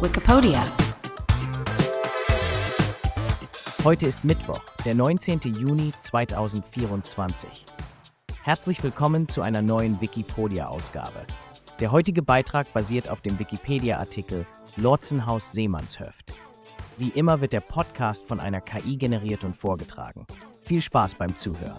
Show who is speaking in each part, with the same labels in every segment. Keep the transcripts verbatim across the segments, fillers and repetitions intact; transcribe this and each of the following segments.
Speaker 1: Wikipedia.
Speaker 2: Heute ist Mittwoch, der neunzehnten Juni zweitausendvierundzwanzig. Herzlich willkommen zu einer neuen Wikipedia-Ausgabe. Der heutige Beitrag basiert auf dem Wikipedia-Artikel Lotsenhaus Seemannshöft. Wie immer wird der Podcast von einer K I generiert und vorgetragen. Viel Spaß beim Zuhören.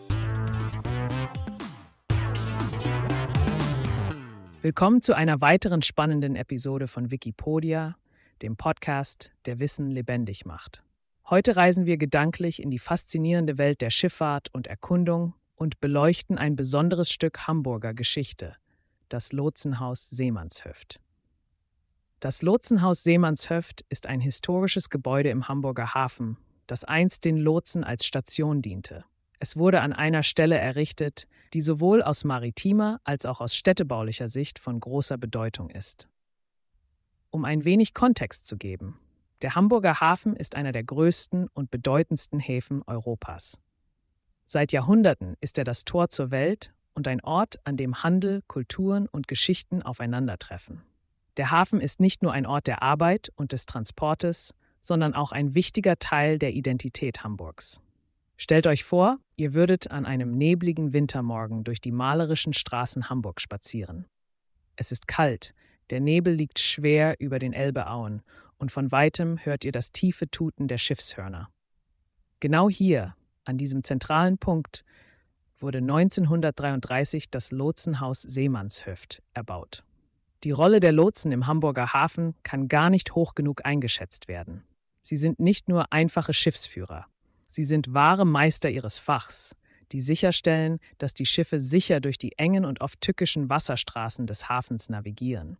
Speaker 3: Willkommen zu einer weiteren spannenden Episode von Wikipedia, dem Podcast, der Wissen lebendig macht. Heute reisen wir gedanklich in die faszinierende Welt der Schifffahrt und Erkundung und beleuchten ein besonderes Stück Hamburger Geschichte, das Lotsenhaus Seemannshöft. Das Lotsenhaus Seemannshöft ist ein historisches Gebäude im Hamburger Hafen, das einst den Lotsen als Station diente. Es wurde an einer Stelle errichtet, die sowohl aus maritimer als auch aus städtebaulicher Sicht von großer Bedeutung ist. Um ein wenig Kontext zu geben: Der Hamburger Hafen ist einer der größten und bedeutendsten Häfen Europas. Seit Jahrhunderten ist er das Tor zur Welt und ein Ort, an dem Handel, Kulturen und Geschichten aufeinandertreffen. Der Hafen ist nicht nur ein Ort der Arbeit und des Transportes, sondern auch ein wichtiger Teil der Identität Hamburgs. Stellt euch vor, ihr würdet an einem nebligen Wintermorgen durch die malerischen Straßen Hamburgs spazieren. Es ist kalt, der Nebel liegt schwer über den Elbeauen und von weitem hört ihr das tiefe Tuten der Schiffshörner. Genau hier, an diesem zentralen Punkt, wurde neunzehnhundertdreiunddreißig das Lotsenhaus Seemannshöft erbaut. Die Rolle der Lotsen im Hamburger Hafen kann gar nicht hoch genug eingeschätzt werden. Sie sind nicht nur einfache Schiffsführer. Sie sind wahre Meister ihres Fachs, die sicherstellen, dass die Schiffe sicher durch die engen und oft tückischen Wasserstraßen des Hafens navigieren.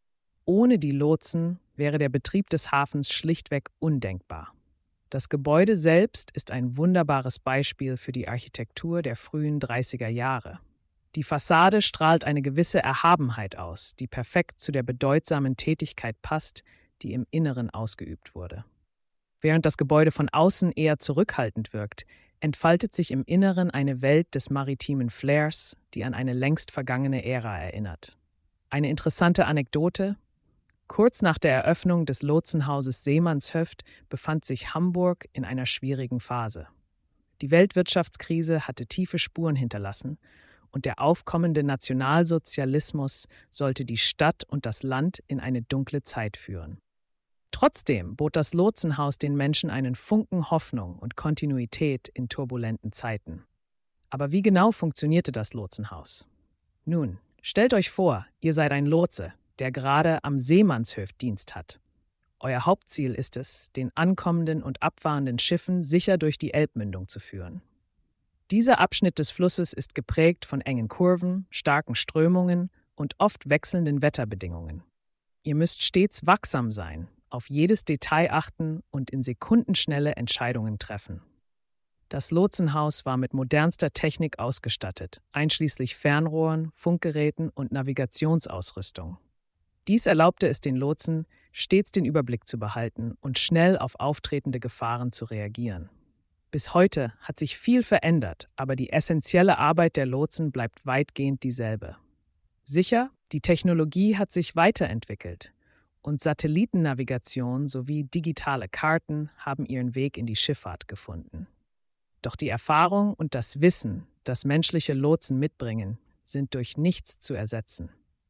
Speaker 3: Ohne die Lotsen wäre der Betrieb des Hafens schlichtweg undenkbar. Das Gebäude selbst ist ein wunderbares Beispiel für die Architektur der frühen dreißiger Jahre. Die Fassade strahlt eine gewisse Erhabenheit aus, die perfekt zu der bedeutsamen Tätigkeit passt, die im Inneren ausgeübt wurde. Während das Gebäude von außen eher zurückhaltend wirkt, entfaltet sich im Inneren eine Welt des maritimen Flairs, die an eine längst vergangene Ära erinnert. Eine interessante Anekdote: Kurz nach der Eröffnung des Lotsenhauses Seemannshöft befand sich Hamburg in einer schwierigen Phase. Die Weltwirtschaftskrise hatte tiefe Spuren hinterlassen und der aufkommende Nationalsozialismus sollte die Stadt und das Land in eine dunkle Zeit führen. Trotzdem bot das Lotsenhaus den Menschen einen Funken Hoffnung und Kontinuität in turbulenten Zeiten. Aber wie genau funktionierte das Lotsenhaus? Nun, stellt euch vor, ihr seid ein Lotse, der gerade am Seemannshöft Dienst hat. Euer Hauptziel ist es, den ankommenden und abfahrenden Schiffen sicher durch die Elbmündung zu führen. Dieser Abschnitt des Flusses ist geprägt von engen Kurven, starken Strömungen und oft wechselnden Wetterbedingungen. Ihr müsst stets wachsam sein, auf jedes Detail achten und in Sekundenschnelle Entscheidungen treffen. Das Lotsenhaus war mit modernster Technik ausgestattet, einschließlich Fernrohren, Funkgeräten und Navigationsausrüstung. Dies erlaubte es den Lotsen, stets den Überblick zu behalten und schnell auf auftretende Gefahren zu reagieren. Bis heute hat sich viel verändert, aber die essentielle Arbeit der Lotsen bleibt weitgehend dieselbe. Sicher, die Technologie hat sich weiterentwickelt und Satellitennavigation sowie digitale Karten haben ihren Weg in die Schifffahrt gefunden. Doch die Erfahrung und das Wissen, das menschliche Lotsen mitbringen, sind durch nichts zu ersetzen.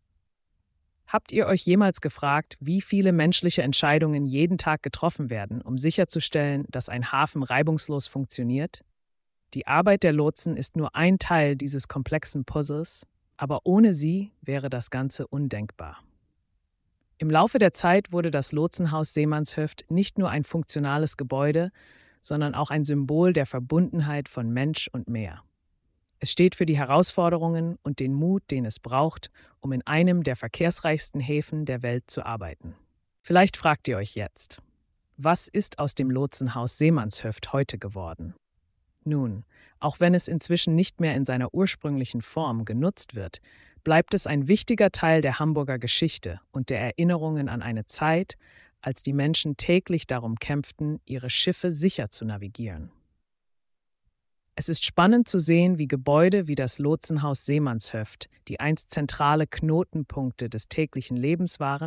Speaker 3: Habt ihr euch jemals gefragt, wie viele menschliche Entscheidungen jeden Tag getroffen werden, um sicherzustellen, dass ein Hafen reibungslos funktioniert? Die Arbeit der Lotsen ist nur ein Teil dieses komplexen Puzzles, aber ohne sie wäre das Ganze undenkbar. Im Laufe der Zeit wurde das Lotsenhaus Seemannshöft nicht nur ein funktionales Gebäude, sondern auch ein Symbol der Verbundenheit von Mensch und Meer. Es steht für die Herausforderungen und den Mut, den es braucht, um in einem der verkehrsreichsten Häfen der Welt zu arbeiten. Vielleicht fragt ihr euch jetzt: Was ist aus dem Lotsenhaus Seemannshöft heute geworden? Nun, auch wenn es inzwischen nicht mehr in seiner ursprünglichen Form genutzt wird, bleibt es ein wichtiger Teil der Hamburger Geschichte und der Erinnerungen an eine Zeit, als die Menschen täglich darum kämpften, ihre Schiffe sicher zu navigieren. Es ist spannend zu sehen, wie Gebäude wie das Lotsenhaus Seemannshöft, die einst zentrale Knotenpunkte des täglichen Lebens waren,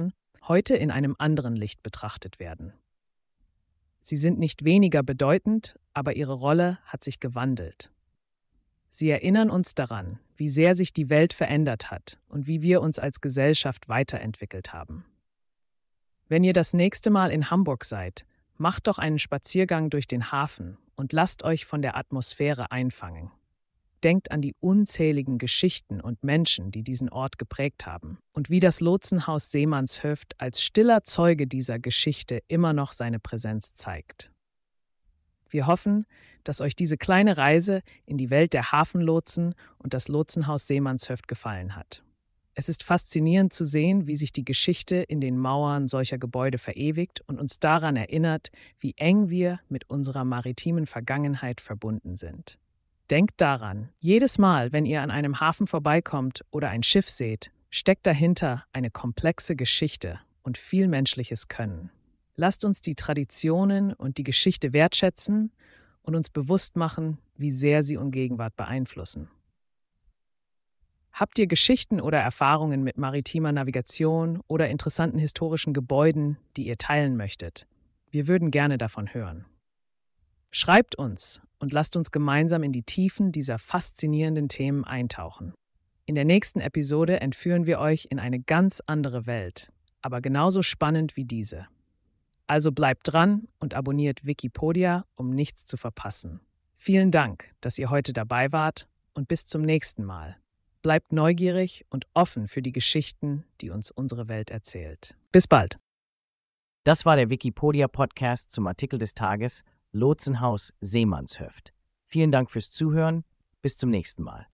Speaker 3: heute in einem anderen Licht betrachtet werden. Sie sind nicht weniger bedeutend, aber ihre Rolle hat sich gewandelt. Sie erinnern uns daran, wie sehr sich die Welt verändert hat und wie wir uns als Gesellschaft weiterentwickelt haben. Wenn ihr das nächste Mal in Hamburg seid, macht doch einen Spaziergang durch den Hafen und lasst euch von der Atmosphäre einfangen. Denkt an die unzähligen Geschichten und Menschen, die diesen Ort geprägt haben und wie das Lotsenhaus Seemannshöft als stiller Zeuge dieser Geschichte immer noch seine Präsenz zeigt. Wir hoffen, dass euch diese kleine Reise in die Welt der Hafenlotsen und das Lotsenhaus Seemannshöft gefallen hat. Es ist faszinierend zu sehen, wie sich die Geschichte in den Mauern solcher Gebäude verewigt und uns daran erinnert, wie eng wir mit unserer maritimen Vergangenheit verbunden sind. Denkt daran, jedes Mal, wenn ihr an einem Hafen vorbeikommt oder ein Schiff seht, steckt dahinter eine komplexe Geschichte und viel menschliches Können. Lasst uns die Traditionen und die Geschichte wertschätzen und uns bewusst machen, wie sehr sie unsere Gegenwart beeinflussen. Habt ihr Geschichten oder Erfahrungen mit maritimer Navigation oder interessanten historischen Gebäuden, die ihr teilen möchtet? Wir würden gerne davon hören. Schreibt uns und lasst uns gemeinsam in die Tiefen dieser faszinierenden Themen eintauchen. In der nächsten Episode entführen wir euch in eine ganz andere Welt, aber genauso spannend wie diese. Also bleibt dran und abonniert Wikipedia, um nichts zu verpassen. Vielen Dank, dass ihr heute dabei wart und bis zum nächsten Mal. Bleibt neugierig und offen für die Geschichten, die uns unsere Welt erzählt. Bis bald.
Speaker 2: Das war der Wikipedia-Podcast zum Artikel des Tages Lotsenhaus Seemannshöft. Vielen Dank fürs Zuhören. Bis zum nächsten Mal.